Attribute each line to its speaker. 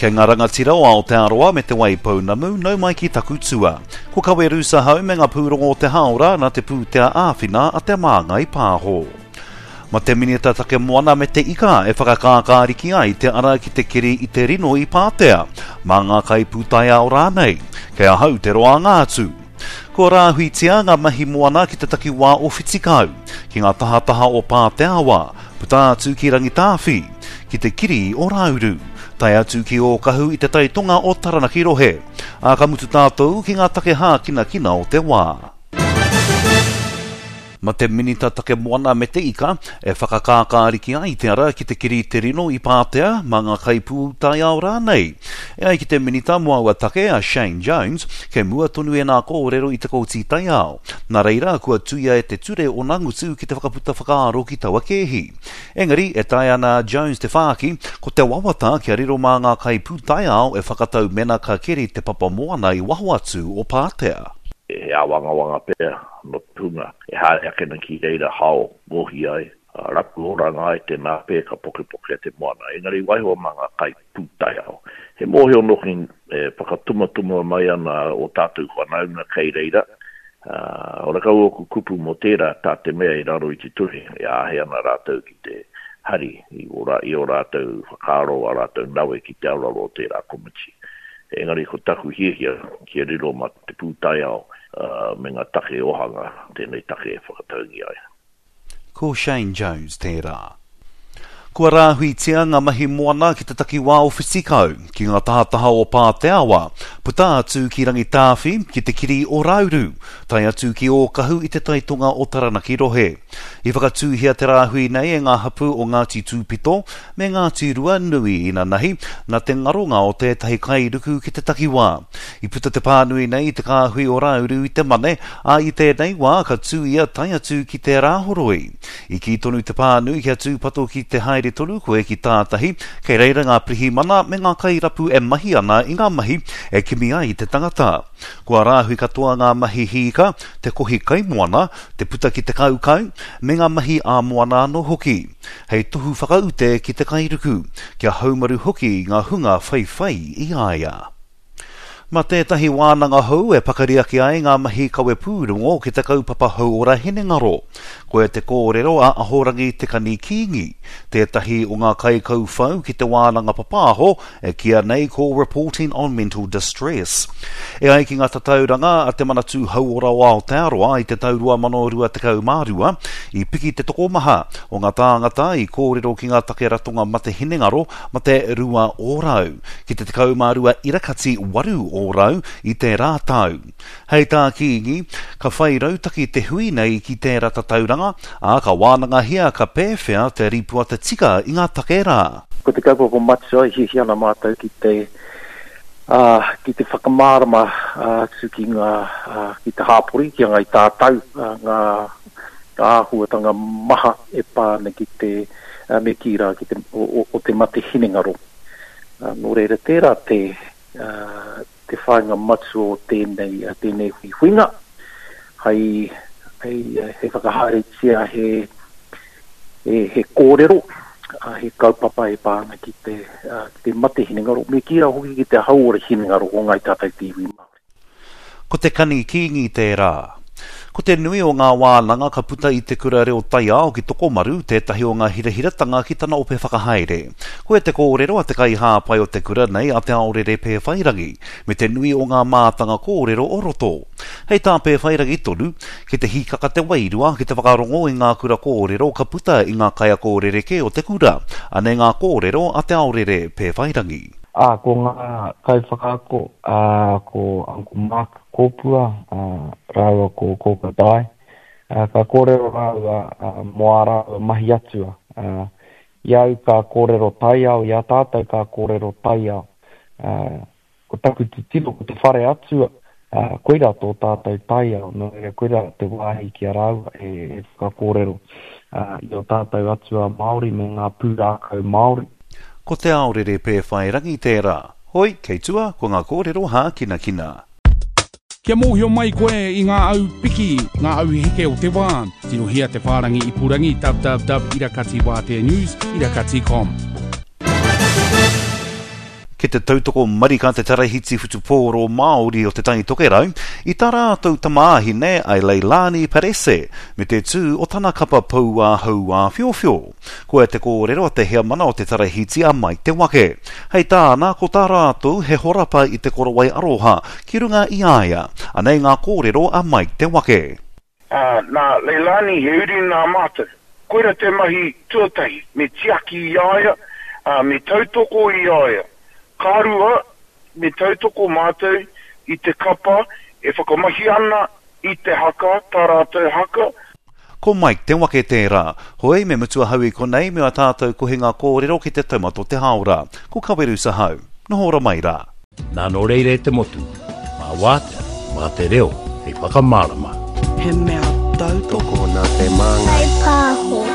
Speaker 1: Kei ngā rangatira o Aotearoa me te Waipounamu, nau mai ki taku tua. Ko kaweru sa hau me ngā pūrongo o te haora na te pūtea āwhina a te māngai pāho. Ma te minita take moana me te ika e whakakākāriki ai te ara ki te kiri i te rino i pātea, mā ngā kai pūtaia o rānei, kei ahau te roa ngātu. Ko rāhuitia ngā mahi moana ki te takiwā o Whitikau, ki ngā tahataha o Pāteawa, puta atu ki Rangitāwhi, ki te kiri o Rauru, tai atu ki o kahu i te taitonga o Taranaki Rohe, a ka mutu tātou ki ngā take hā kina kina o te wā. Ma te minita take moana me te ika e whakakākāriki ai te ara ki te kiri te rino i Pātea ma ngā kaipū tai ao rānei. E ai ki te minita mua ua take a Shane Jones ke mua tonu e nā kōrero i te kouti tai ao. Nā reira kua tuia e te ture o nangutu ki te whakaputa whakaaro ki taua kehi. Engari e tai ana Jones te whāki ko te wawata ki a riro mā ngā kaipū tai ao e whakatau mena ka kiri te papa moana i waho atu o Pātea.
Speaker 2: E awanga pēr no tunga, e haere akena ki reira hao mohi ai, rapu oranga ai te nā pē ka poke te moana. Engari waiho mga kai pūtai au. He mohi o nokin whakatuma mai ana o tātou whanauna kei reira. Ora kau oku kupu mo tērā tā te mea i raro i te turi, e ahe ana rātou ki te hari, i o rātou whakaro a rātou nawe ki te auraro o tērā komiti. Engari ko taku hihia ki riro ma te pūtai au me ngā take ohanga, tēnei take e whakataungi ai.
Speaker 1: Ko Shane Jones tērā. Kua rāhuitia ngā mahi moana ki te takiwā o Whitikau, ki ngā tahataha o Pāteawa, puta atu ki Rangitāwhi, ki te kiri o Rauru, tai atu ki o kahu i te taitonga o Taranaki Rohe. I whakatūhia te rāhui nei e ngā hapu o Ngāti Tūpito, me Ngāti Rua nui ina nahi, na te ngaronga o tētahi kairuku ki te takiwā. I puta te pānui nei te kāhui o Rauru i te mane, a i tēnei wā ka tūia tai atu ki te rāhoroi. I ki tonu te pānui ki atu pato ki te haere tolu koe ki tātahi, kei reira ngā prihi mana me ngā kairapu e mahi ana i ngā mahi e kimi ai te tangata. Kua rāhui katoa ngā mahi hika, te kohi kai moana, te puta ki te kaukau, me ngā mahi a moana no hoki. Hei tohu whakaute ki te kairuku, kia haumaru hoki ngā hunga whai i aia. Ma tētahi wānanga hou e pakariaki ai ngā mahi kawe pūrongo ki te kaupapa hauora Hinengaro. Koe te kōrero a ahorangi te kani kingi. Tētahi o ngā kai kaufau ki te wānanga papāho e kia nei ko reporting on mental distress. E ai ki ngā tatauranga a te manatu hauora o Aotearoa i te taurua manorua te kaumārua, i piki te tokomaha o ngā tāngata i kōrero ki ngā take ratonga ma te Hinengaro ma te rua ōrau. Ki te kaumārua irakati waru ōrau i te rātau. Hei tā kingi, ka whai rautaki te hui nei ki tērā tatauranga, a ka wānanga hia ka pēwhea te ripua te tika i ngā takera.
Speaker 3: Ko te kaupapa matso i hihiana mātou ki te whakamārama ki te hāpori, ki ngai tātau, ngā āhuatanga maha e pāne ki te me kira ki te, o te mate Hinengaro. Nō reira tērā te whainga matso o tēnei huinga. Hei whakaharetia he kōrero, he kaupapa e pāna ki te mate Hinengaro. Me kira hoki ki te hauora Hinengaro o ngai tātai tīwi Māori.
Speaker 1: Ko te kani kingi tērā. Ko te nui o ngā wānanga ka puta i te kura reo tai ao ki Tokomaru, tētahi o ngā hirahiratanga ki tana ope whakahaere. Ko e te kōrero a te kai hāpai o te kura nei a te aorere pēwhairangi, me te nui o ngā mātanga kōrero o roto. Hei tā pēwhairangi tonu, ki te hikaka te wairua, ki te whakarongo i ngā kura kōrero ka puta i ngā kaia kōrereke o te kura, ane ngā kōrero a te aorere pēwhairangi.
Speaker 4: Ko ngā kai whakaako, ko Uncle Mark Kōpua, rāua ko Kōkatai, ka kōrero rāua moara mahi atua. Iau ka kōrero tai au, ia tātou ka kōrero tai au. Ko taku te tino, ko te whare atua, koira tō tātou tai au, no e koira te wāhi ki a rāua e whakakōrero. I o tātou atua Māori me ngā pūrākau Māori.
Speaker 1: Ko te aorere pēwhairangi tērā. Hoi, kei tua, ko ngā kōrero hā kina.
Speaker 5: Kia mōhio mai koe i ngā au piki, ngā au heke o te wā. Tino hia te whārangi i purangi, www.irakatiwātenews.com.
Speaker 1: Ki te tautoko marika te tarahiti futupōro Māori o te tangi tokerau, I tā rātou tamāhine ai Leilani Parese, me te tū o tana kapa paua haua whiowhio. Ko e te kōrero a te hea mana o te tarahiti a mai te wake. Hei tāna, ko tā rātou he horapa I te korowai aroha, ki runga I aia, anei ngā kōrero a mai te wake.
Speaker 6: Nā Leilani he uri nā mātou. Koera te mahi tuatahi, me tiaki I aia, me tautoko I aia. Kārua, me tautoko mātou I te kapa, e whakamahi ana I te haka, tā rātou haka.
Speaker 1: Ko Mike te wake tērā, hoi me mutua haui ko nei mea tātou ko he ngā kōrero ki te taumato te haora. Ko kaweru sa hau, nohora mai rā.
Speaker 7: Nā no reire te motu, mā wātea, mā te reo, hei whakamārama.
Speaker 8: He mea tautoko
Speaker 9: nā te manga. Hei pāho.